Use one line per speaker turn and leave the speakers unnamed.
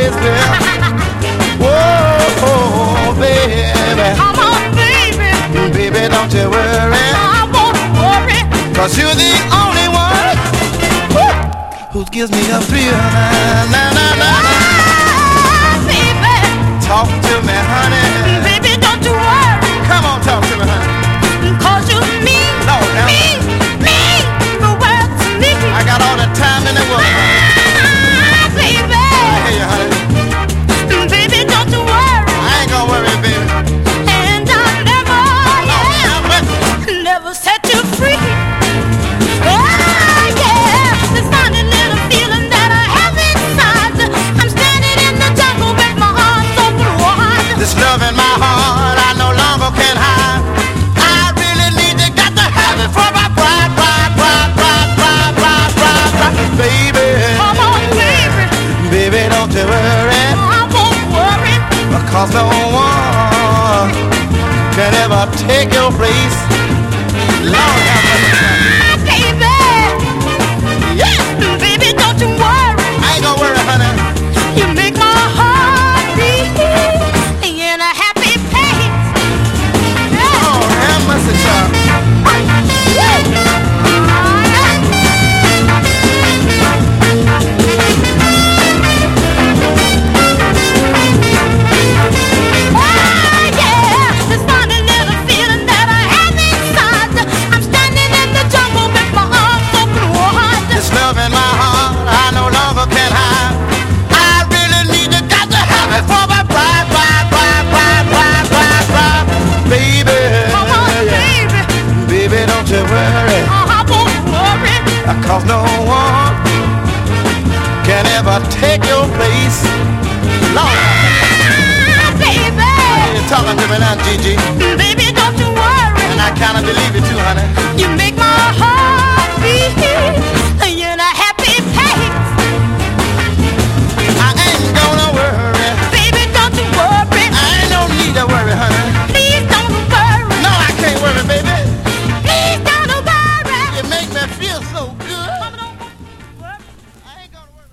baby. Whoa, baby.
Come on, baby.
Baby, don't you worry.
I won't worry.
'Cause you're the only one who gives me a thrill. Na, na, na, na.
Baby.
Talk to me, honey.
Baby, don't you worry.
Come on, talk to me, honey.
'Cause you mean,
Lord, now.
mean the world to me.
I got all the time in the world.
Baby.
Hey, honey.
Baby, don't you worry.
I ain't gonna worry, baby.
And I'll never, never set you free. Oh, yeah. This funny little feeling that I have inside. I'm standing in the jungle with my arms open wide.
This love in my heart I no longer can hide. I really need to got to have it for my pride, baby.
Come on, baby.
Baby, don't you worry.
I won't worry.
Because no one can ever take your place. Lord have mercy.
Baby.
Yeah.
Baby, don't you worry.
I ain't gonna worry, honey.
You make my heart beat in a happy pace. Yeah.
Oh, have mercy, child. This love in my heart I no longer can hide. I really need to got to have it for my pride, baby.
Come on, baby.
Baby, don't you worry.
I won't worry.
Cause no one can ever take your place. Lord,
Baby.
you're talking to me now, Gigi.
Baby, don't you worry.
And I kinda believe it too, honey.